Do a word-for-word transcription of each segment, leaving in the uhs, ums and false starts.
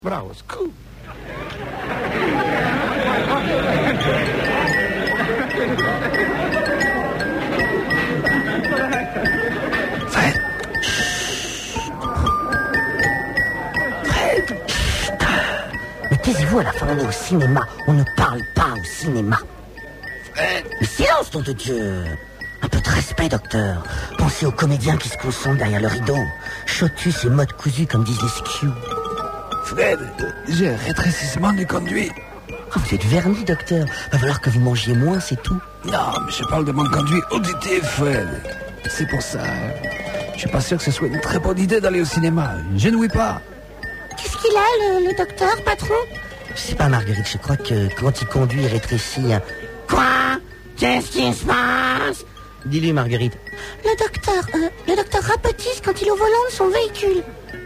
Bravo, c'est cool. Fred. Fred. Mais taisez-vous, à la fin on est au cinéma. On ne parle pas au cinéma. Fred. Mais silence, nom de Dieu. Un peu de respect, docteur. Pensez aux comédiens qui se concentrent derrière le rideau. Chotus et mode cousu, comme disent les S Q. Fred, j'ai un rétrécissement du conduit. Oh, vous êtes verni, docteur. Va falloir que vous mangiez moins, c'est tout. Non, mais je parle de mon conduit auditif, Fred. C'est pour ça. Je suis pas sûr que ce soit une très bonne idée d'aller au cinéma. Je ne oui pas. Qu'est-ce qu'il a, le, le docteur, patron? Je sais pas, Marguerite, je crois que quand il conduit, il rétrécit. Hein. Quoi? Qu'est-ce qui se passe? Dis-lui, Marguerite. Le docteur, euh, le docteur rapetisse quand il est au volant de son véhicule.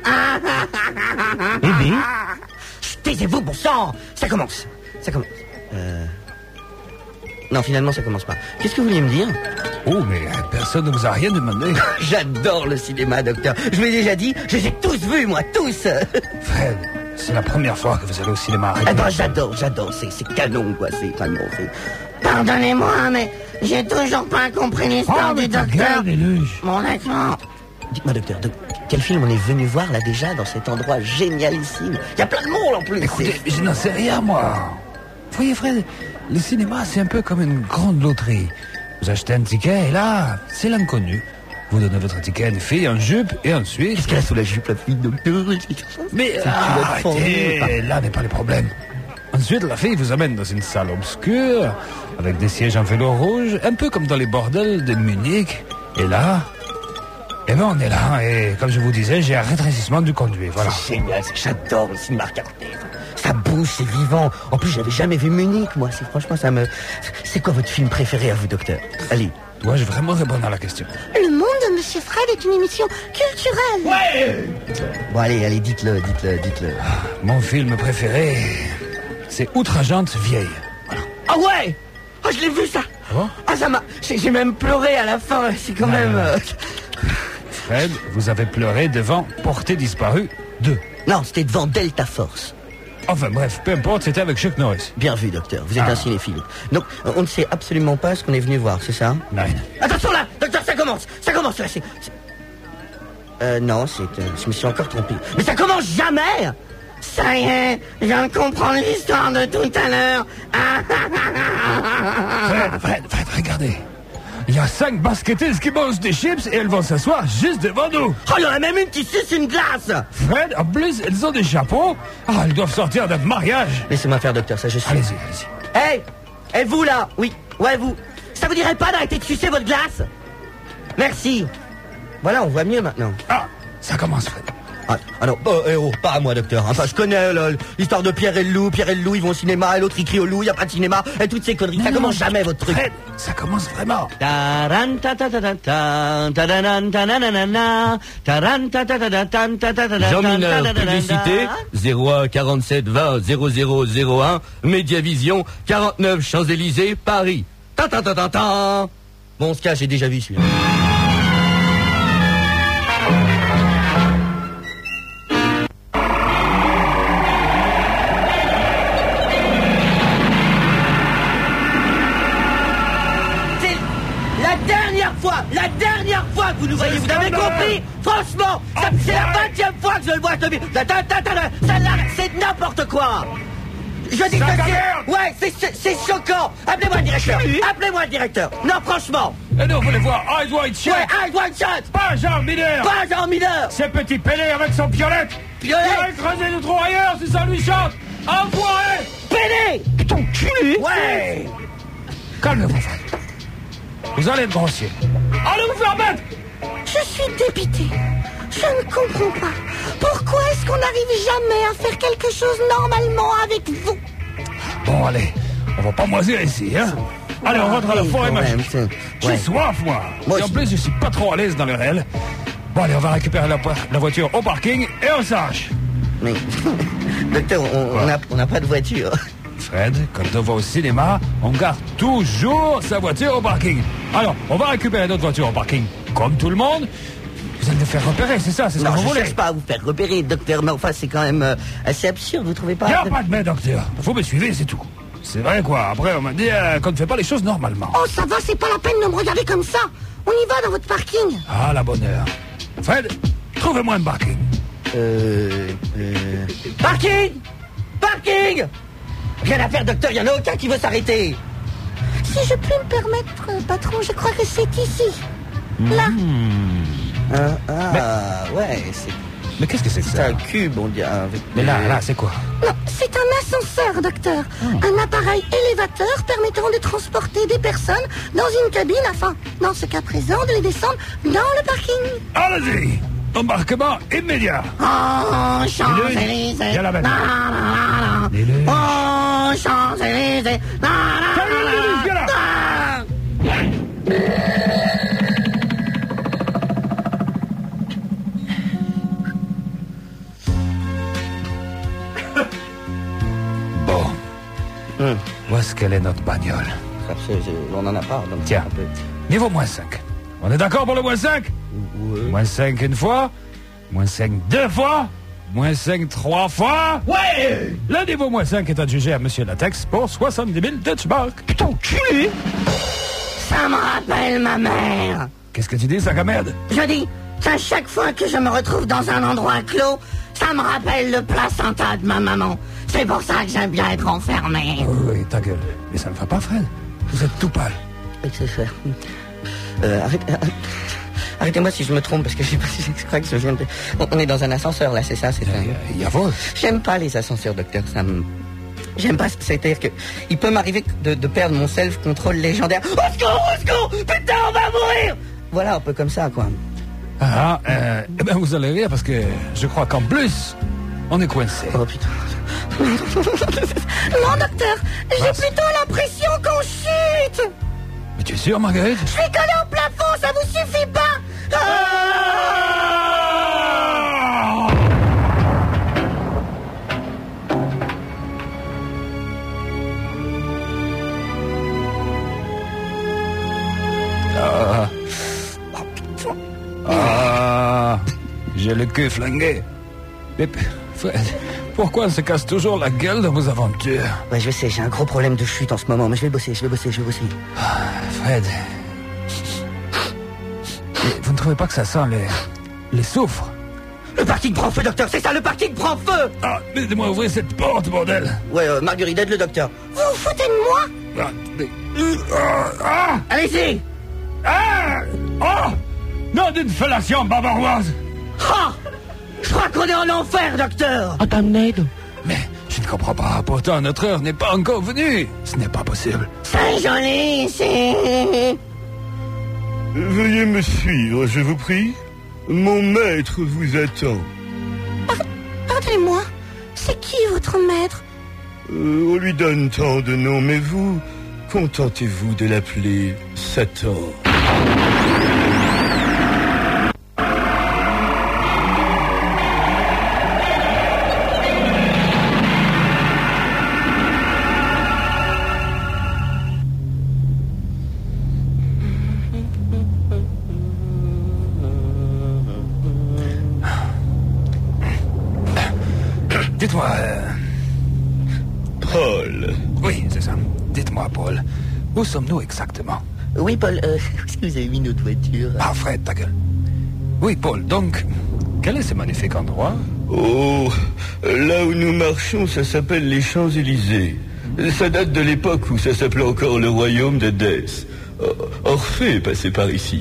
Eh bien, taisez-vous, bon sang. Ça commence. Ça commence. Euh... Non, finalement, ça commence pas. Qu'est-ce que vous vouliez me dire? Oh, mais personne ne vous a rien demandé. J'adore le cinéma, docteur. Je vous l'ai déjà dit, je les ai tous vus, moi, tous. Fred, c'est la première fois que vous allez au cinéma. Eh ben, j'adore, j'adore. C'est, c'est canon, quoi. C'est vraiment... C'est... Pardonnez-moi, mais j'ai toujours pas compris l'histoire oh, du docteur. Déluge. Mon accent. Dites-moi, docteur, de quel film on est venu voir, là, déjà, dans cet endroit génialissime? Il y a plein de monde, en plus. Écoutez, je n'en sais rien, moi. Vous voyez, Fred, le cinéma, c'est un peu comme une grande loterie. Vous achetez un ticket, et là, c'est l'inconnu. Vous donnez votre ticket à une fille en jupe, et ensuite... Qu'est-ce qu'elle a sous la jupe, la fille, docteur? Mais ah, arrêtez, là n'est pas le problème. Ensuite, la fille vous amène dans une salle obscure, avec des sièges en velours rouge, un peu comme dans les bordels de Munich. Et là... Eh ben, on est là, et comme je vous disais, j'ai un rétrécissement du conduit, voilà. C'est génial, j'adore le cinéma regardé. Ça bouge, c'est vivant. En plus, j'avais jamais vu Munich, moi. C'est, franchement, ça me... C'est quoi votre film préféré à vous, docteur? Allez. Dois-je vraiment répondre à la question? Le Monde de Monsieur Fred est une émission culturelle. Ouais. Bon, allez, allez, dites-le, dites-le, dites-le. Mon film préféré, c'est Outrageante vieille. Voilà. Ah ouais! Ah, je l'ai vu, ça! Ah bon? Ah, ça m'a... J'ai, j'ai même pleuré à la fin, c'est quand non, même... non. Euh... Fred, vous avez pleuré devant Portée disparue deux. Non, c'était devant Delta Force. Enfin bref, peu importe, c'était avec Chuck Norris. Bien vu, docteur, vous êtes ah. un cinéphile. Donc, on ne sait absolument pas ce qu'on est venu voir, c'est ça? Non. Attention là, docteur, ça commence, ça commence là, c'est... c'est... Euh, non, c'est... Euh, je me suis encore trompé. Mais ça commence jamais! Ça y est, je viens de comprendre l'histoire de tout à l'heure. Fred, Fred, Fred, regardez. Il y a cinq basketteuses qui mangent des chips et elles vont s'asseoir juste devant nous. Oh, il y en a même une qui suce une glace. Fred, en plus, elles ont des chapeaux. Ah, elles doivent sortir d'un mariage. Laissez-moi faire, docteur, ça je suis... Allez-y, allez-y. Hé, hey, hey, vous là? Oui, ouais, vous. Ça vous dirait pas d'arrêter de sucer votre glace? Merci. Voilà, on voit mieux maintenant. Ah, ça commence, Fred. Ah, ah non, oh, eh oh, pas à moi, docteur. Enfin, je connais là, l'histoire de Pierre et le loup. Pierre et le loup, ils vont au cinéma, et l'autre, il crie au loup, il n'y a pas de cinéma, et toutes ces conneries. Non, ça non, commence jamais, votre truc. Fred, ça commence vraiment. Jean Mineur, publicité, zéro un quarante-sept vingt zéro zéro zéro un, Médiavision, quarante-neuf Champs-Élysées, Paris. Ta ta ta ta ta. Bon, ce cas, j'ai déjà vu celui-là. La dernière fois que vous nous voyez, vous avez compris? Franchement, ça, c'est la vingtième fois que je le vois, ce film. Celle-là, c'est n'importe quoi. Je dis que c'est... Ouais, c'est, c'est, c'est choquant. Appelez-moi le directeur. Appelez-moi le directeur. Non, franchement. Et nous, vous voulez voir Eyes Wide Shut? Ouais, Eyes Wide Shut. Pas Jean Mineur. Pas Jean Mineur. C'est petit Pelé avec son piolet. Piolet. Il va écraser nous trop ailleurs si ça lui chante. Enfoiré. Pelé. Ton culé. Ouais. Calmez-vous, Fred. Vous allez être grossier. Allez vous faire battre. Je suis dépité. Je ne comprends pas. Pourquoi est-ce qu'on n'arrive jamais à faire quelque chose normalement avec vous? Bon, allez. On va pas moisir ici, hein. Allez, on rentre à la forêt magique. J'ai ouais. soif, moi. moi et en plus, je suis pas trop à l'aise dans le réel. Bon, allez, on va récupérer la, la voiture au parking et on s'arrache. Mais, docteur, on n'a on a pas de voiture. Fred, quand on va au cinéma, on garde toujours sa voiture au parking. Alors, on va récupérer notre voiture au parking, comme tout le monde. Vous allez me faire repérer, c'est ça, c'est ce Non, que je vous ne voulez. cherche pas à vous faire repérer, docteur, mais enfin, c'est quand même euh, assez absurde, vous trouvez pas? Il n'y a pas de mais, docteur. Vous me suivez, c'est tout. C'est vrai, quoi. Après, on m'a dit euh, qu'on ne fait pas les choses normalement. Oh, ça va, c'est pas la peine de me regarder comme ça. On y va dans votre parking. Ah, la bonne heure. Fred, trouvez-moi un parking. Euh... euh... Parking! Parking! Rien à faire, docteur, il n'y en a aucun qui veut s'arrêter. Si je puis me permettre, euh, patron, je crois que c'est ici. Là. Ah, ah ouais, c'est Mais qu'est-ce que c'est que c'est ça? un cube, on dirait. Avec Mais là, là, c'est quoi? Non, c'est un ascenseur, docteur. Un appareil élévateur permettant de transporter des personnes dans une cabine afin, dans ce cas présent, de les descendre dans le parking. Allez-y! Embarquement immédiat! Oh, Champs-Élysées. Viens là, La, maintenant. la, la, la. Dis-le. Oh, Champs-Élysées. La, la, la, la, Viens là. la. Bon. Hum. Où est-ce qu'elle est, notre bagnole? Ça, c'est- c'est- on en a pas, donc Tiens. un peu. Niveau moins cinq. On est d'accord pour le moins cinq? Moins cinq une fois, moins cinq deux fois, moins cinq trois fois. Ouais! Le niveau moins cinq est adjugé à Monsieur Latex pour soixante-dix mille Deutschmark. Putain, culé! Ça me rappelle ma mère. Qu'est-ce que tu dis, sac à merde? Je dis qu'à chaque fois que je me retrouve dans un endroit clos, ça me rappelle le placenta de ma maman. C'est pour ça que j'aime bien être enfermé. Oh, oui, ta gueule. Mais ça ne va pas, Fred. Vous êtes tout pâle. Oui, c'est faire. Euh, arrête, arrête- arrêtez-moi si je me trompe, parce que je sais pas si je crois que je viens de... On on est dans un ascenseur, là, c'est ça, c'est ça. Il y a vol. J'aime pas les ascenseurs, docteur, ça me... J'aime pas, c'est-à-dire que... Il peut m'arriver de, de perdre mon self-control légendaire. Au secours, au secours! Putain, on va mourir! Voilà, un peu comme ça, quoi. Ah, euh, eh ben vous allez rire parce que je crois qu'en plus, on est coincé. Oh, putain. Non, docteur, j'ai Mince. plutôt l'impression qu'on chute. Mais tu es sûr, Marguerite? Je suis collé au plafond, ça vous suffit pas? Ah. Ah. J'ai le cul flingué. Mais, Fred, pourquoi on se casse toujours la gueule dans vos aventures? Ouais, je sais, j'ai un gros problème de chute en ce moment, mais je vais bosser, je vais bosser, je vais bosser. Fred. Mais vous ne trouvez pas que ça sent les, les soufres? Le parking prend feu, docteur, c'est ça, le parking prend feu! Ah, laissez-moi ouvrir cette porte, bordel. Ouais, euh, Marguerite, aide le docteur. Vous vous foutez de moi? Ah, mais- ah, ah, Allez-y! ah, oh, non d'une fellation bavaroise. Ah! Je crois qu'on est en enfer, docteur! Mais je ne comprends pas. Pourtant, notre heure n'est pas encore venue. Ce n'est pas possible. C'est joli ici. Veuillez me suivre, je vous prie. Mon maître vous attend. Pardonnez-moi, c'est qui votre maître? Euh, on lui donne tant de noms, mais vous, contentez-vous de l'appeler Satan. Dites-moi... euh, Paul, Oui, c'est ça. Dites-moi, Paul. Où sommes-nous exactement? Oui, Paul, euh, où est-ce que vous avez mis notre voiture? Ah, Fred, ta gueule. Oui, Paul, donc... Quel est ce magnifique endroit? oh, là où nous marchons, ça s'appelle les Champs-Élysées. Ça date de l'époque où ça s'appelait encore le royaume d'Édesse. Orphée est passé par ici.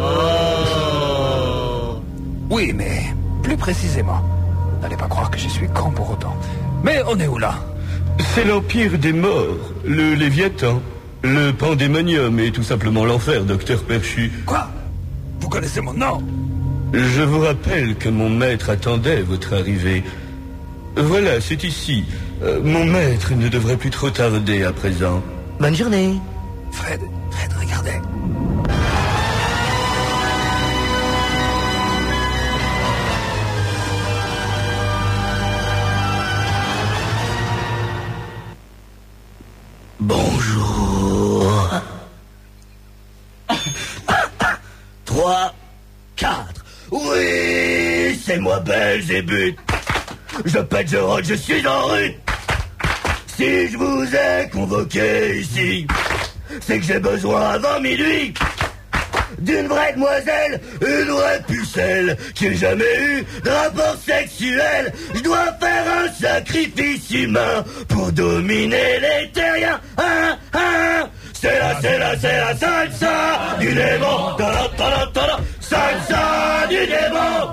Oui, mais plus précisément. N'allez pas croire que je suis con pour autant. Mais on est où là? C'est l'empire des morts, le Léviathan, le pandémonium et tout simplement l'enfer, docteur Perchu. Quoi? Vous connaissez mon nom? Je vous rappelle que mon maître attendait votre arrivée. Voilà, c'est ici. Euh, mon maître ne devrait plus trop tarder à présent. Bonne journée! Fred, Fred, regardez. Bonjour. Trois, quatre. Oui. c'est moi Belzébuth. Je pète, je rote, je suis en rue. Si je vous ai convoqué ici, c'est que j'ai besoin avant minuit d'une vraie demoiselle, une vraie pucelle, qui ait jamais eu de rapport sexuel. Je dois faire un sacrifice humain pour dominer les terriens. Hein, hein. C'est la, c'est la, c'est la salsa du démon. Ta-da, ta-da, ta-da. Salsa du démon.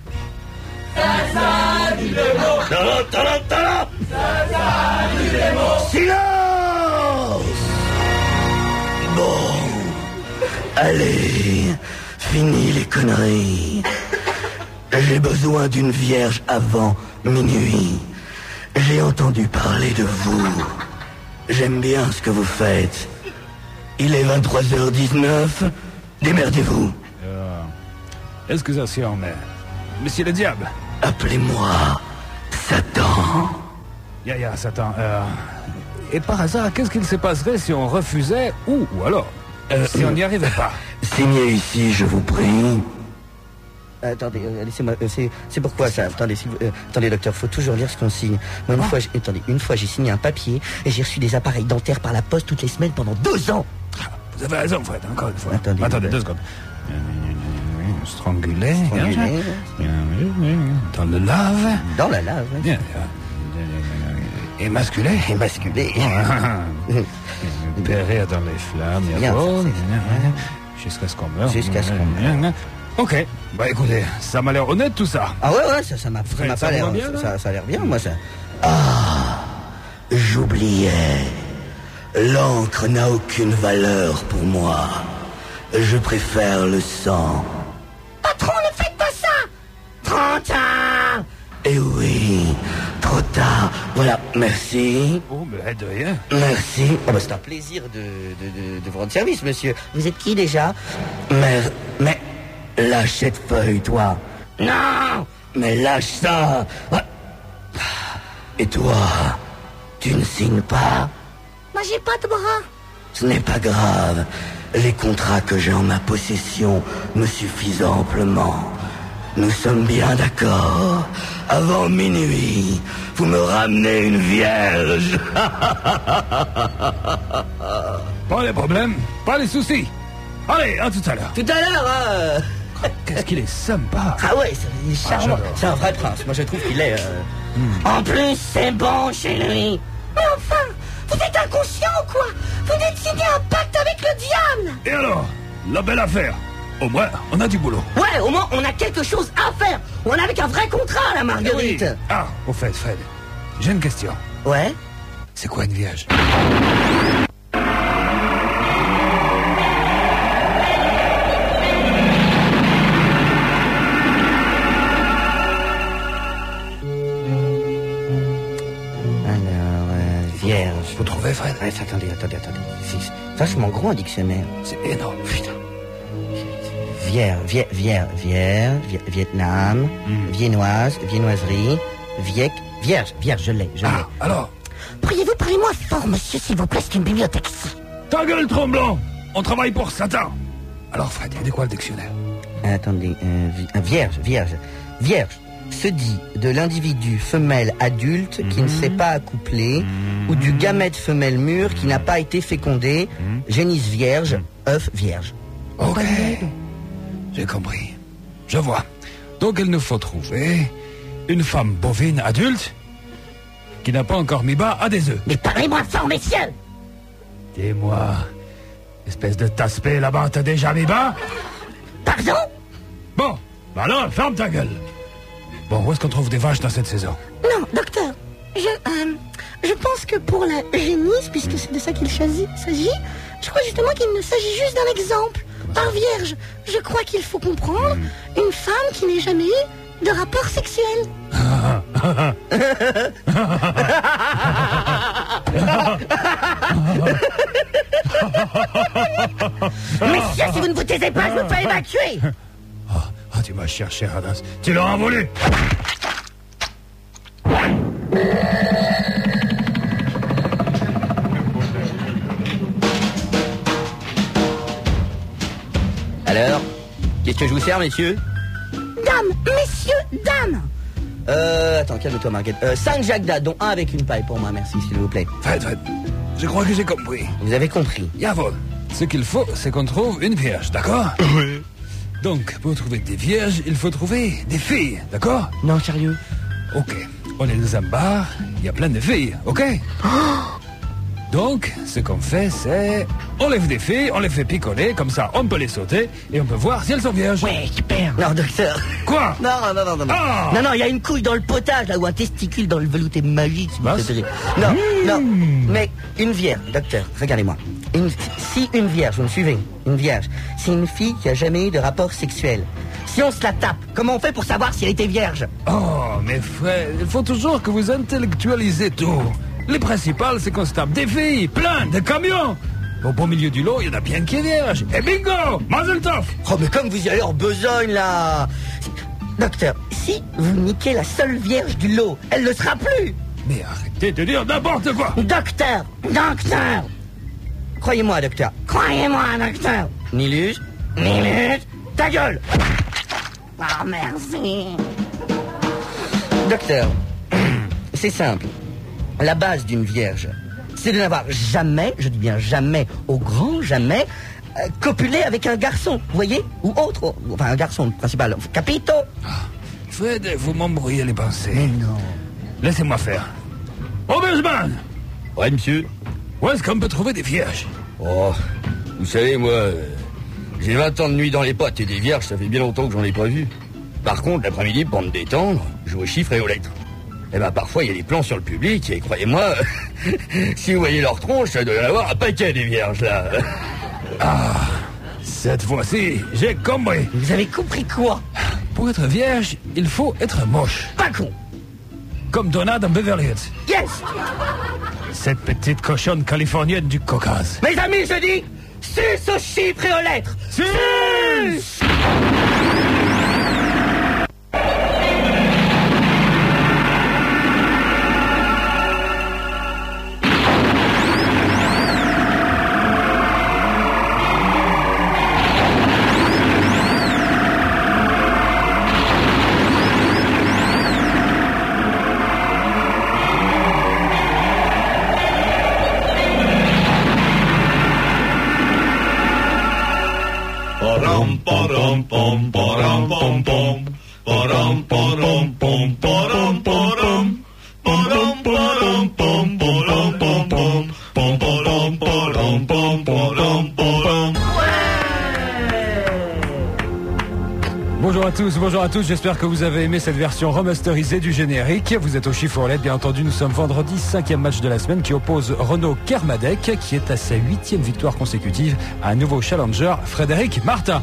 Salsa du démon. Ta-da, ta-da, ta-da. Salsa du démon. Silence. Bon. Allez, fini les conneries. J'ai besoin d'une vierge avant minuit. J'ai entendu parler de vous. J'aime bien ce que vous faites. Il est vingt-trois heures dix-neuf. Démerdez-vous. Euh, excusation, mais... Monsieur le diable. Appelez-moi Satan. Ya, ya, Satan. Euh, et par hasard, qu'est-ce qu'il se passerait si on refusait ou, ou alors, euh, si on n'y arrivait pas? Signez ici, je vous prie. Attendez, euh, laissez-moi. Euh, c'est, c'est pourquoi ça? Attendez, si vous- euh, attendez, docteur, faut toujours lire ce qu'on signe. Moi, une fois, j'ai- attendez, une fois, j'ai signé un papier et j'ai reçu des appareils dentaires par la poste toutes les semames pendant deux ans. Vous avez raison, Fred, encore une fois. Attendez, Attendez, euh, deux secondes. Strangulé. Strangulé. Dans le lave. Dans la lave. hein. Bien. Émasculé. Émasculé. Périr dans les flammes. Bien, et ça, bon, c'est- jusqu'à ce qu'on meure. Jusqu'à ce qu'on meure. Ok. Bah écoutez, ça m'a l'air honnête tout ça. Ah ouais, ouais, ça, ça m'a, ça Fred, m'a ça pas vous l'air. va bien, là ça, ça a l'air bien, moi, ça. J'oubliais. L'encre n'a aucune valeur pour moi. Je préfère le sang. Patron, ne faites pas ça! Trop tard. Eh oui, trop tard. Voilà, merci. Oh, mais de rien. Merci. Oh, bah, c'est un plaisir de, de, de, de vous rendre service, monsieur. Vous êtes qui déjà? Mais, mais, lâche cette feuille, toi. Non. Mais lâche ça. Et toi, tu ne signes pas? Moi, j'ai pas de bras. Ce n'est pas grave. Les contrats que j'ai en ma possession me suffisent amplement. Nous sommes bien d'accord. Avant minuit, vous me ramenez une vierge. Pas les problèmes, pas les soucis. Allez, à tout à l'heure. Tout à l'heure, hein. Qu'est-ce qu'il est sympa. Ah ouais, c'est il est charmant. j'adore. C'est un vrai prince. Moi, je trouve qu'il est. euh, En plus, c'est bon chez lui. Mais enfin, vous êtes inconscient ou quoi? Vous venez de signer un pacte avec le diable! Et alors, la belle affaire. Au moins, on a du boulot. Ouais, au moins, on a quelque chose à faire. On est avec un vrai contrat, la Marguerite. Ah, au fait, Fred, j'ai une question. Ouais. C'est quoi une vierge? Alors, euh, vierge. Vous trouvez, Fred? Ouais, attendez, attendez, attendez. C'est vachement grand un dictionnaire. C'est énorme. Putain. Vierge, vier, vier, vierge, vi- Vietnam, viennoise, viennoiserie, viec, vierge, vierge, je l'ai, je l'ai. Ah, alors, Pourriez-vous parler moins fort, monsieur, s'il vous plaît? C'est une bibliothèque ici. ta gueule, tremblant. On travaille pour Satan. Alors, Fred, il y a de quoi le dictionnaire? Attendez, euh, vi- ah, vierge, vierge, vierge se dit de l'individu femelle adulte qui ne s'est pas accouplé ou du gamète femelle mûr qui n'a pas été fécondé, génisse vierge, œuf vierge. Ok, j'ai compris. Je vois. Donc, il nous faut trouver une femme bovine adulte qui n'a pas encore mis bas à des œufs. Mais parlez-moi fort, messieurs! Dis-moi, espèce de tasse-paix là-bas, t'as déjà mis bas? Pardon? Bon, bah alors, ferme ta gueule. Bon, où est-ce qu'on trouve des vaches dans cette saison? Non, docteur, je, euh, je pense que pour la génisse, puisque c'est de ça qu'il s'agit, s'agit, je crois justement qu'il ne s'agit juste d'un exemple. Par vierge, je crois qu'il faut comprendre une femme qui n'ait jamais eu de rapport sexuel. Messieurs, si vous ne vous taisez pas, je me fais évacuer. Ah, ah, tu m'as cherché, Radas. Tu l'as envolé. Alors, qu'est-ce que je vous sers, messieurs? Dames, messieurs, dames. Euh, attends, calme-toi, Marguerite. Euh, cinq Jagda, dont un avec une paille pour moi, merci, s'il vous plaît. Fred, Fred, je crois que j'ai compris. Vous avez compris. Jawohl. Ce qu'il faut, c'est qu'on trouve une vierge, d'accord? Oui. Donc, pour trouver des vierges, il faut trouver des filles, d'accord? Non, sérieux? Ok. On est dans un bar, il y a plein de filles, ok? Donc, ce qu'on fait, c'est... On lève des filles, on les fait picoler, comme ça, on peut les sauter, et on peut voir si elles sont vierges. Ouais, super. Non, docteur. Quoi? Non, non, non, non, non. Ah. Non, non, il y a une couille dans le potage, là, ou un testicule dans le velouté magique, si vous Bah, préférez. Non, Mmh. non, mais une vierge, docteur, regardez-moi. Une- si une vierge, vous me suivez? Une vierge, c'est une fille qui a jamais eu de rapport sexuel. Si on se la tape, comment on fait pour savoir si elle était vierge? Oh, mes frères, il faut toujours que vous intellectualisez tout. Le principal, c'est qu'on se tape des filles, plein de camions. Au beau milieu du lot, il y en a bien qui est vierge. Et bingo, Mazel Tov. Oh, mais comme vous y allez en besogne, là. Docteur, si vous niquez la seule vierge du lot, elle ne sera plus. Mais arrêtez de dire n'importe quoi. Docteur, docteur. Croyez-moi, docteur. Croyez-moi, docteur. Nilus, Nilus, ta gueule. Ah, merci. Docteur, c'est simple. La base d'une vierge, c'est de n'avoir jamais, je dis bien jamais, au grand jamais, euh, copulé avec un garçon, vous voyez? Ou autre, ou- enfin un garçon principal. Capito? Fred, vous m'embrouillez les pensées. Mais non. Laissez-moi faire. Aubergman, Ouais, monsieur. où est-ce qu'on peut trouver des vierges? Oh, vous savez, moi, euh, j'ai vingt ans de nuit dans les pattes et des vierges, ça fait bien longtemps que j'en ai pas vu. Par contre, l'après-midi, pour me détendre, je joue aux chiffres et aux lettres. Eh ben, parfois, il y a des plans sur le public, et croyez-moi, si vous voyez leur tronche, ça doit y en avoir un paquet des vierges, là. Ah, cette fois-ci, j'ai compris. Vous avez compris quoi? Pour être vierge, il faut être moche. Pas con. Comme Donna dans Beverly Hills. Yes. Cette petite cochonne californienne du Caucase. Mes amis, je dis, suce aux chiffres et aux lettres. Suce! Param param pom param pom pom param param pom param param param param pom param pom pom pom param param pom param pom. Bonjour à tous, bonjour à tous, j'espère que vous avez aimé cette version remasterisée du générique. Vous êtes au chiffre aux lettres, bien entendu, nous sommes vendredi, cinquième match de la semaine qui oppose Renaud Kermadec, qui est à sa huitième victoire consécutive, à un nouveau challenger, Frédéric Martin.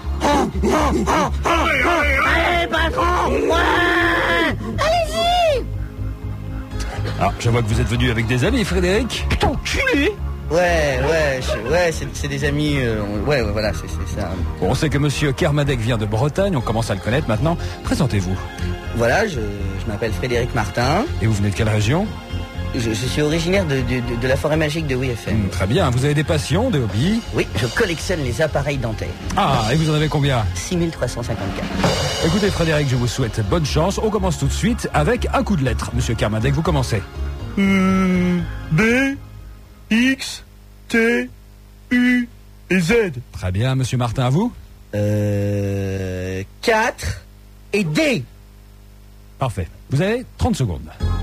Allez, patron. Ouais. Allez-y. Ah, je vois que vous êtes venu avec des amis, Frédéric. Putain, enculé. Ouais, ouais, je- ouais, c'est c'est des amis. euh, on- ouais, ouais, voilà, c'est c'est ça. Bon, on sait que monsieur Kermadec vient de Bretagne, on commence à le connaître maintenant. Présentez-vous. Voilà, je, je m'appelle Frédéric Martin. Et vous venez de quelle région? Je, je suis originaire de, de, de, de la forêt magique de W F M. Hum, Très bien, vous avez des passions, des hobbies? Oui, je collectionne les appareils dentaires. Ah, et vous en avez combien? six mille trois cent cinquante-quatre. Écoutez Frédéric, je vous souhaite bonne chance. On commence tout de suite avec un coup de lettre. Monsieur Kermadec, vous commencez. Euh, B, X, T, U et Z. Très bien, monsieur Martin, à vous? Euh. quatre et D. Parfait. Vous avez trente secondes.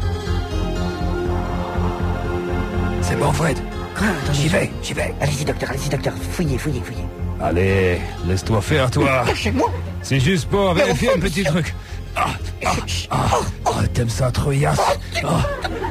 C'est bon, Fred. Quoi? Attendez, J'y je- vais, j'y vais. Allez-y, docteur, allez-y, docteur. Fouillez, fouillez, fouillez. Allez, laisse-toi faire, toi. Chez moi. C'est juste pour vérifier Mais un enfin, petit monsieur. truc. Ah, ah, ah, ah, t'aimes ça, trouillasse? Ah.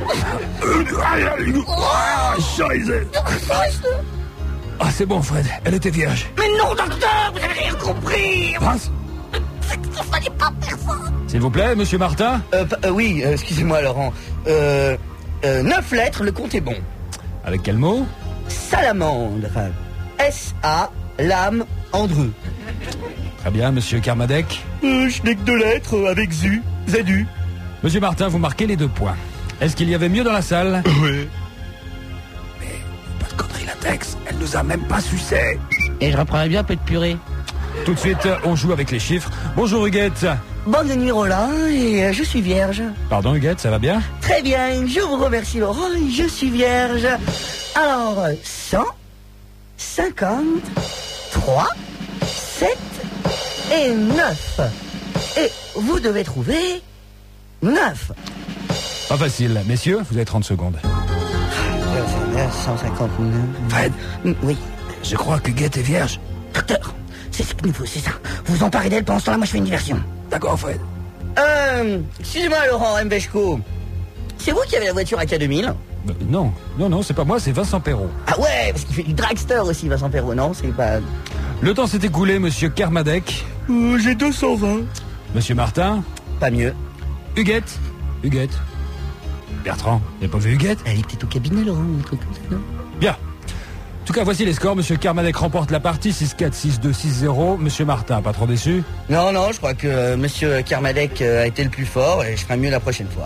Ah, Scheiße. Ah, c'est bon, Fred. Elle était vierge. Mais non, docteur, vous avez rien compris. Passe. Il fallait pas faire ça. S'il vous plaît, monsieur Martin. Euh, pa- euh, oui, euh, excusez-moi, Laurent. Euh, euh, neuf lettres, le compte est bon. Avec quel mot? Salamandre. S A lame Andreu. Très bien, monsieur Kermadec. Euh, je n'ai que deux lettres euh, avec Z U, Z U. Monsieur Martin, vous marquez les deux points. Est-ce qu'il y avait mieux dans la salle? Oui. Pas de conneries, la Tex. Elle nous a même pas sucé. Et je reprendrais bien un peu de purée. Tout de suite, on joue avec les chiffres. Bonjour Huguette. bonne nuit Roland, et euh, je suis vierge. Pardon, Huguette, ça va bien? Très bien, je vous remercie Laurent, je suis vierge. Alors, cent cinquante-trois, sept et neuf. Et vous devez trouver neuf. Pas facile. Messieurs, vous avez trente secondes. cent cinquante-neuf. Fred, Oui. je crois qu'Huguette est vierge. Docteur, c'est ce qu'il nous faut, c'est ça. Vous vous emparez d'elle pendant ce temps-là, moi je fais une diversion. D'accord, Fred. Euh, excusez-moi Laurent Mbeshko. C'est vous qui avez la voiture à K deux mille? Euh, non, non, non, c'est pas moi, c'est Vincent Perrault. Ah ouais, parce qu'il fait du dragster aussi, Vincent Perrault, non? C'est pas... Le temps s'est écoulé, monsieur Kermadec. Euh, j'ai deux cent vingt. Monsieur Martin. Pas mieux. Huguette. Huguette. Bertrand, vous n'avez pas vu Huguette? Elle est peut-être au cabinet, Laurent, un truc comme ça, non? Bien. En tout cas, voici les scores. Monsieur Kermadec remporte la partie six quatre, six deux, six zéro. Monsieur Martin, pas trop déçu? Non, non, je crois que euh, monsieur Kermadec euh, a été le plus fort et je ferai mieux la prochaine fois.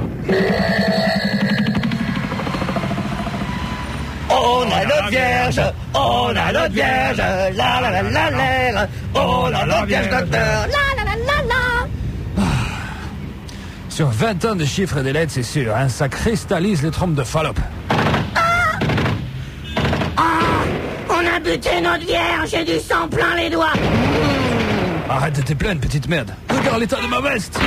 On a notre vierge, on a notre vierge, la la la la la, on a notre vierge docteur, la la la la la. Sur vingt ans de chiffres et de lettres, c'est sûr, hein, ça cristallise les trompes de Fallope. On a buté notre vierge et du sang plein les doigts. Arrête de te plaindre, petite merde. Regarde l'état de ma veste.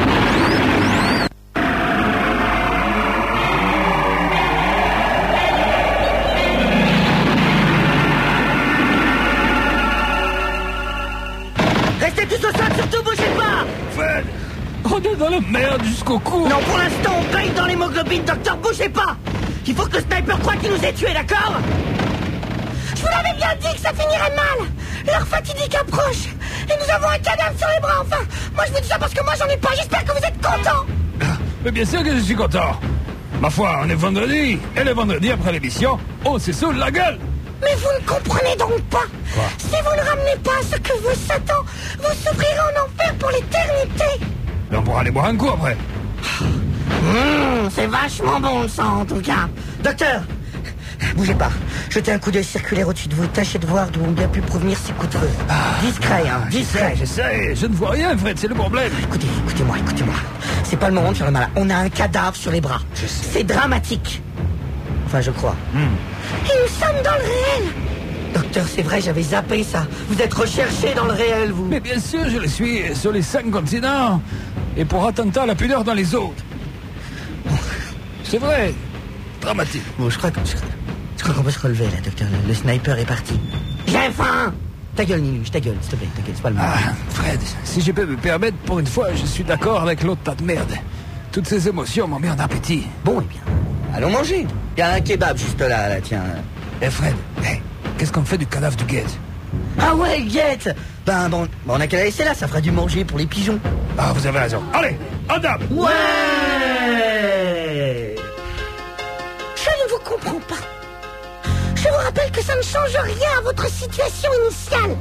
Restez tous au sol, surtout bougez pas. Fred, on est dans la merde jusqu'au cou. Non, pour l'instant, on baigne dans l'hémoglobine, docteur, bougez pas. Il faut que le sniper croie qu'il nous ait tués, d'accord? Je vous l'avais bien dit que ça finirait mal. L'heure fatidique approche. Et nous avons un cadavre sur les bras, enfin. Moi, je vous dis ça parce que moi, j'en ai pas. J'espère que vous êtes contents. Mais bien sûr que je suis content. Ma foi, on est vendredi. Et le vendredi, après l'émission, on se saoule la gueule. Mais vous ne comprenez donc pas. Quoi? Si vous ne ramenez pas ce que veut Satan, vous souffrirez en enfer pour l'éternité. Mais on pourra aller boire un coup après. Mmh, c'est vachement bon le sang, en tout cas. Docteur, bougez pas. Jetez un coup d'œil circulaire au-dessus de vous. Tâchez de voir d'où ont bien pu provenir ces coups de feu. Discret, hein, discret. J'essaie, je ne vois rien, Fred, c'est le problème. Écoutez, écoutez-moi, écoutez-moi. C'est pas le moment de faire le malin. On a un cadavre sur les bras. C'est dramatique. Enfin, je crois. Hmm. Et nous sommes dans le réel. Docteur, c'est vrai, j'avais zappé ça. Vous êtes recherché dans le réel, vous. Mais bien sûr, je le suis sur les cinq continents. Et pour attentat à la pudeur dans les autres. C'est vrai. Dramatique. Bon, je crois que... Je, je crois qu'on peut se relever, là, docteur. Le, le sniper est parti. J'ai faim. Ta gueule, Ninuche, ta gueule, s'il te plaît, ta gueule, c'est pas le moment. Ah, Fred, si je peux me permettre, pour une fois, je suis d'accord avec l'autre tas de merde. Toutes ces émotions m'ont mis en appétit. Bon, eh bien, allons manger. Il y a un kebab juste là, là, tiens. Eh Fred, hey, qu'est-ce qu'on fait du cadavre du Guette? Ah ouais, Guette. Ben, bon, bon, on a qu'à la laisser là, ça fera du manger pour les pigeons. Ah, vous avez raison. Allez, à table. Ouais. Je ne vous comprends pas. Je vous rappelle que ça ne change rien à votre situation initiale.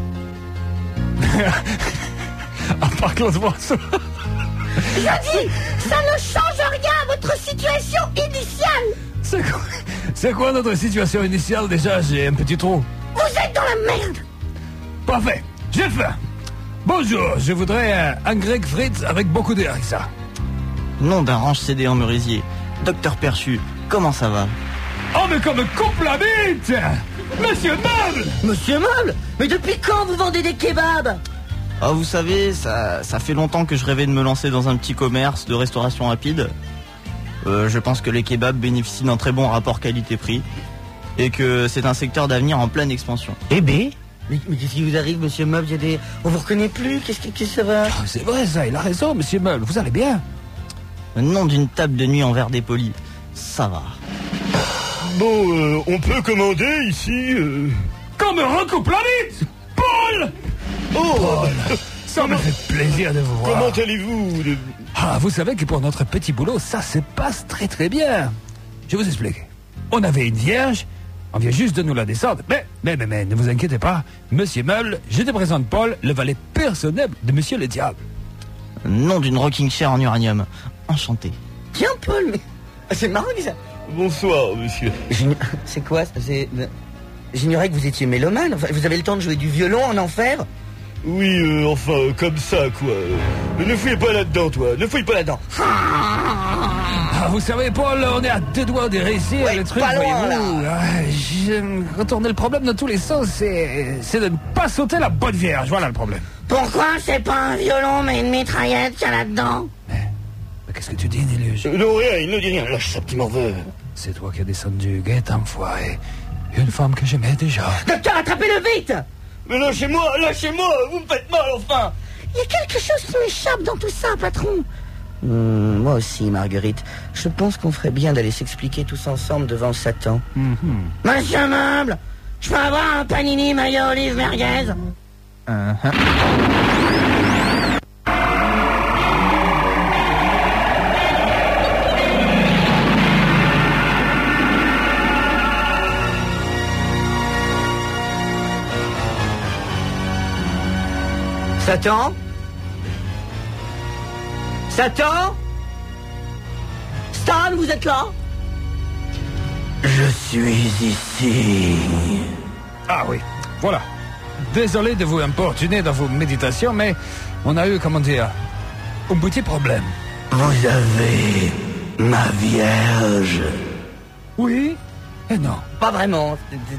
À part Claude François. Je dis, ça ne change rien à votre situation initiale. C'est quoi, c'est quoi notre situation initiale déjà? J'ai un petit trou. Vous êtes dans la merde. Parfait, j'ai faim. Bonjour, je voudrais un, un grec frites avec beaucoup de harissa. Nom d'un ranch cédé en Merisier. Docteur Perchu, comment ça va? Oh mais comme me coupe la bite! Monsieur Meuble! Monsieur Meuble, mais depuis quand vous vendez des kebabs? Ah, vous savez, ça, ça fait longtemps que je rêvais de me lancer dans un petit commerce de restauration rapide. Euh, je pense que les kebabs bénéficient d'un très bon rapport qualité-prix et que c'est un secteur d'avenir en pleine expansion. Eh ben, mais, mais qu'est-ce qui vous arrive, monsieur Meuble? Il y a des... On vous reconnaît plus? Qu'est-ce que, qu'est-ce que ça va? Oh, c'est vrai ça, il a raison, monsieur Meuble, vous allez bien? Le nom d'une table de nuit en verre dépoli, ça va. Bon, euh, on peut commander ici euh... Qu'on me recoupe la bite! Paul! Oh, Paul! Ça me fait plaisir de vous voir. comment allez-vous de... Ah, vous savez que pour notre petit boulot, ça se passe très très bien. Je vous explique. On avait une vierge, on vient juste de nous la descendre. Mais, mais, mais, mais, ne vous inquiétez pas, monsieur Meuble, je te présente Paul, le valet personnel de monsieur le diable. Nom d'une rocking chair en uranium. Enchanté. Tiens, Paul, mais... C'est marrant, ça. Bonsoir, monsieur. J'ign- C'est quoi ça? C'est... J'ignorais que vous étiez mélomane. Enfin, vous avez le temps de jouer du violon en enfer? Oui, euh, enfin, euh, comme ça, quoi. Euh, ne fouille pas là-dedans, toi. Ne fouille pas là-dedans. Ah, vous savez, Paul, on est à deux doigts de réussir Ouais, le truc, pas loin, voyez-vous. Ah, j'aime retourner le problème dans tous les sens, c'est, c'est de ne pas sauter la bonne vierge. Voilà le problème. Pourquoi c'est pas un violon mais une mitraillette qu'il y a là-dedans? Mais, mais qu'est-ce que tu dis, Néluge? Euh, non, rien, il ne dit rien. Lâche ça, petit morveux. C'est toi qui as descendu Huguette, enfoiré. Une femme que j'aimais déjà. Docteur, attrapez-le vite! Mais lâchez-moi, lâchez-moi, vous me faites mal, enfin. Il y a quelque chose qui m'échappe dans tout ça, patron. Hmm, moi aussi, Marguerite. Je pense qu'on ferait bien d'aller s'expliquer tous ensemble devant Satan. Mm-hmm. Monsieur Meuble, je peux avoir un panini maillot olive merguez? Uh-huh. Satan? Satan? Stan, vous êtes là? Je suis ici. Ah oui, voilà. Désolé de vous importuner dans vos méditations, mais on a eu, comment dire, un petit problème. Vous avez ma vierge. Oui et non. Pas vraiment.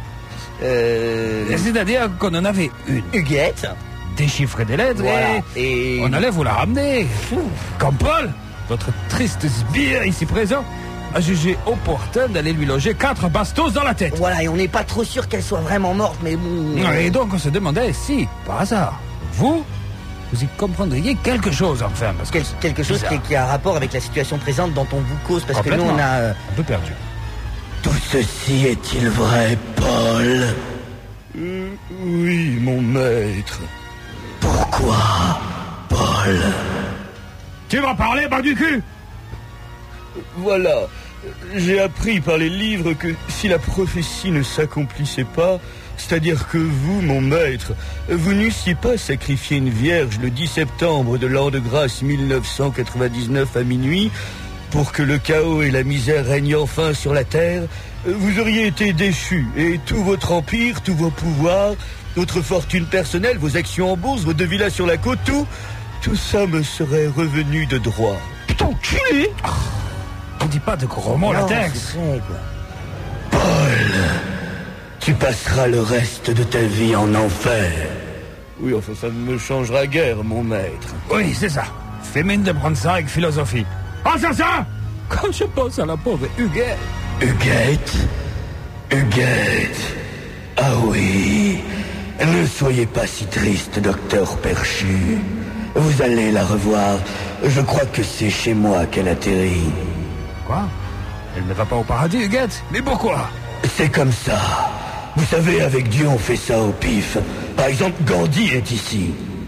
Euh... C'est-à-dire qu'on en avait une. Huguette? Déchiffrer des lettres Voilà. et... Et... on allait vous la ramener. Comme Paul, votre triste sbire ici présent, a jugé opportun d'aller lui loger quatre bastos dans la tête. Voilà, et on n'est pas trop sûr qu'elle soit vraiment morte, mais bon... Et donc on se demandait si, par hasard, vous, vous y comprendriez quelque chose enfin. Parce que Quel- quelque chose qui, qui a rapport avec la situation présente dont on vous cause, parce que nous Complètement. on a... euh, un peu perdu. Tout ceci est-il vrai, Paul? Euh, oui, mon maître. Pourquoi, Paul? Tu vas parler, bas du cul. Voilà. J'ai appris par les livres que si la prophétie ne s'accomplissait pas, c'est-à-dire que vous, mon maître, vous n'eussiez pas sacrifié une vierge le dix septembre de l'an de grâce mille neuf cent quatre-vingt-dix-neuf à minuit, pour que le chaos et la misère règnent enfin sur la terre, vous auriez été déchu, et tout votre empire, tous vos pouvoirs, votre fortune personnelle, vos actions en bourse, vos deux villas sur la côte, tout, tout ça me serait revenu de droit. Putain, enculé. On dit pas de gros mots, non, latex. c'est vrai, quoi. Paul, tu passeras le reste de ta vie en enfer. Oui, enfin, ça ne me changera guère, mon maître. Oui, c'est ça. Fais mine de prendre ça avec philosophie. Pense à ça. Quand je pense à la pauvre Huguette. Huguette? Huguette? Ah oui. Ne soyez pas si triste, docteur Perchu. Vous allez la revoir. Je crois que c'est chez moi qu'elle atterrit. Quoi? Elle ne va pas au paradis, Huguette? Mais pourquoi? C'est comme ça. Vous savez, avec Dieu, on fait ça au pif. Par exemple, Gandhi est ici.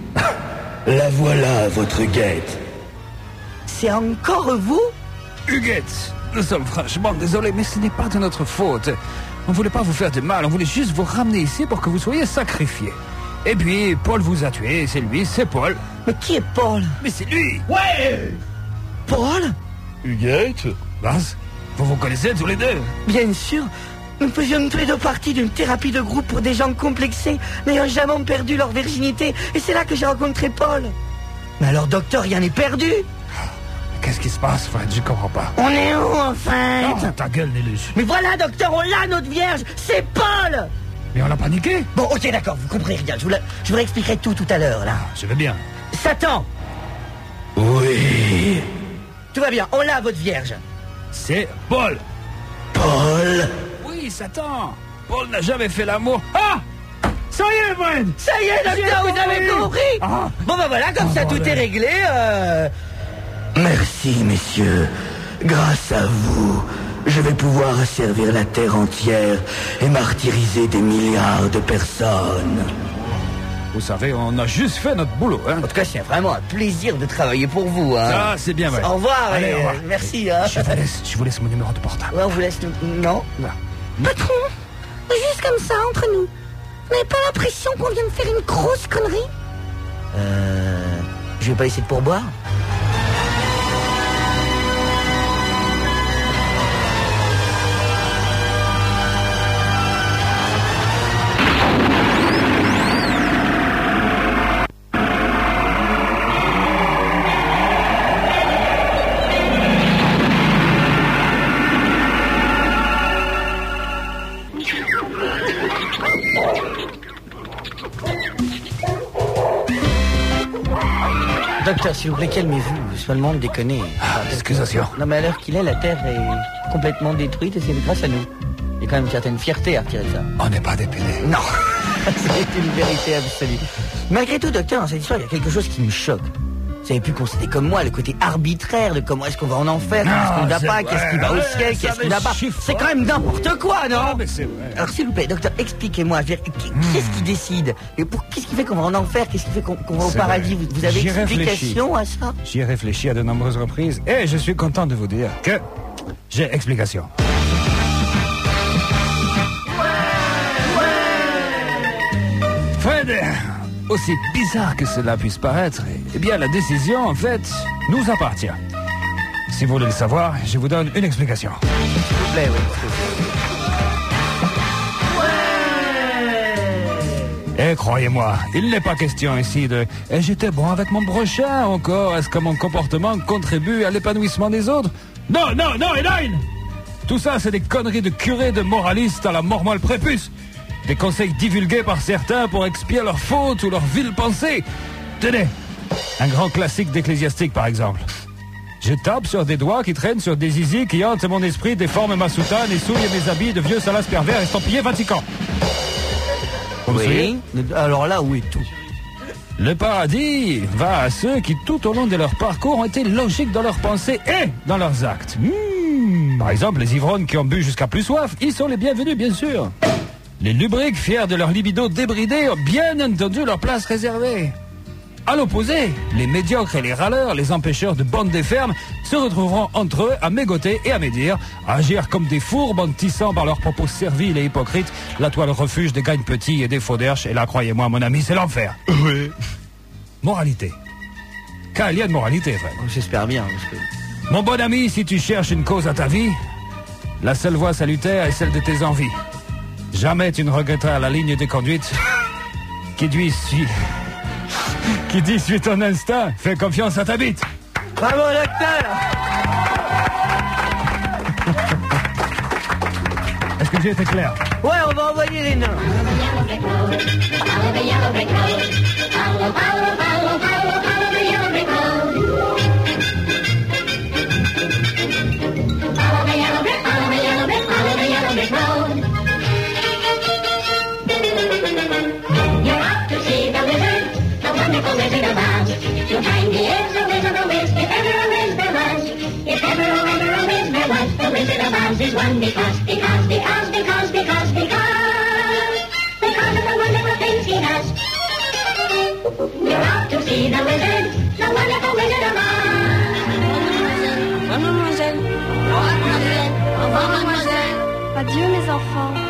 La voilà, votre Huguette. C'est encore vous? Huguette, nous sommes franchement désolés, mais ce n'est pas de notre faute. On voulait pas vous faire de mal, on voulait juste vous ramener ici pour que vous soyez sacrifiés. Et puis, Paul vous a tué, c'est lui, c'est Paul. Mais qui est Paul? Mais c'est lui! Ouais! Paul? Huguette? Vas, vous vous connaissez tous les deux? Bien sûr. Nous faisions tous les deux partie d'une thérapie de groupe pour des gens complexés, n'ayant jamais perdu leur virginité. Et c'est là que j'ai rencontré Paul. Mais alors, docteur, rien n'est perdu. Qu'est-ce qui se passe, Fred? Je comprends pas. On est où, en fait? Oh, ta gueule, Nélus. Mais voilà, docteur, on l'a, notre vierge. C'est Paul. Mais on a paniqué? Bon, ok, d'accord, vous comprenez rien. Je vous, la- je vous réexpliquerai tout tout à l'heure, là. Je vais bien. Satan, Oui. tout va bien, on l'a, votre vierge. C'est Paul. Paul? Oui, Satan. Paul n'a jamais fait l'amour. Ah! Ça y est, Fred! Ça y est, docteur, vous avez compris. Ah. Bon, ben voilà, comme Ah, ça, tout bordel. est réglé. Euh... Merci, messieurs. Grâce à vous, je vais pouvoir asservir la terre entière et martyriser des milliards de personnes. Vous savez, on a juste fait notre boulot, hein? En tout cas, c'est vraiment un plaisir de travailler pour vous. Hein. Ça, c'est bien vrai. Au revoir. Allez, et, au revoir. euh, Merci. Hein. Je vous laisse, je vous laisse mon numéro de portable. Ouais, on vous laisse... Non. Là. Patron, juste comme ça, entre nous. Vous n'avez pas l'impression qu'on vient de faire une grosse connerie? Euh... Je vais pas essayer de pourboire. Docteur, s'il vous plaît, calmez-vous. Seulement de déconner. Ah, excusation. Non, mais à l'heure qu'il est, la Terre est complètement détruite et c'est grâce à nous. Il y a quand même une certaine fierté à retirer ça. On n'est pas dépilé. Non, c'est une vérité absolue. Malgré tout, docteur, dans cette histoire, il y a quelque chose qui me choque. Vous avez pu constater comme moi le côté arbitraire de comment est-ce qu'on va en enfer, qu'est-ce qu'on ne va pas, qu'est-ce qui va au ciel, qu'est-ce qui n'a pas. C'est quand même n'importe quoi, non? Ah, mais c'est vrai. Alors s'il vous plaît, docteur, expliquez-moi, je veux dire, qui, qui est-ce qui décide? Et pour qu'est-ce qui fait qu'on va en enfer? Qu'est-ce qui fait qu'on qu'on va au C'est paradis? Vous, vous avez J'y explication à ça? J'y ai réfléchi à de nombreuses reprises et je suis content de vous dire que j'ai explication. Fred, aussi bizarre que cela puisse paraître, eh bien la décision, en fait, nous appartient. Si vous voulez le savoir, je vous donne une explication. S'il vous plaît, oui. Et croyez-moi, il n'est pas question ici de « Et j'étais bon avec mon prochain encore, est-ce que mon comportement contribue à l'épanouissement des autres ?» Non, non, non, Elaine! Tout ça, c'est des conneries de curés, de moralistes à la mormoile prépuce. Des conseils divulgués par certains pour expier leurs fautes ou leurs viles pensées. Tenez, un grand classique d'ecclésiastique, par exemple. Je tape sur des doigts qui traînent sur des zizi qui hantent mon esprit, déforment ma soutane et souillent mes habits de vieux salas pervers estampillés Vatican. Vous me suivez ? Oui, alors là, où est tout? Le paradis va à ceux qui, tout au long de leur parcours, ont été logiques dans leurs pensées et dans leurs actes. Mmh. Par exemple, les ivrognes qui ont bu jusqu'à plus soif, ils sont les bienvenus, bien sûr. Les lubriques, fiers de leur libido débridé, ont bien entendu leur place réservée. À l'opposé, les médiocres et les râleurs, les empêcheurs de bande des fermes, se retrouveront entre eux à mégoter et à médire, à agir comme des fourbes en tissant par leurs propos serviles et hypocrites la toile refuge des gagnes petits et des faux derches. Et là, croyez-moi, mon ami, c'est l'enfer. Oui. Moralité. Car il y a de moralité, frère. J'espère bien, parce que... Mon bon ami, si tu cherches une cause à ta vie, la seule voie salutaire est celle de tes envies. Jamais tu ne regretteras la ligne de conduite qui dit suit, qui dit suit ton instinct, fais confiance à ta bite. Bravo, docteur! Est-ce que j'ai été clair? Ouais, on va envoyer les nains. You'll find he is a wizard of Oz, if ever a whiz there was. If ever, oh, ever a whiz there was, the Wizard of Oz is one because, because, because, because, because, because, because of the wonderful things he does. You're out to see the wizard, the wonderful Wizard of Oz. Mademoiselle, mademoiselle, au revoir mademoiselle. Adieu mes enfants.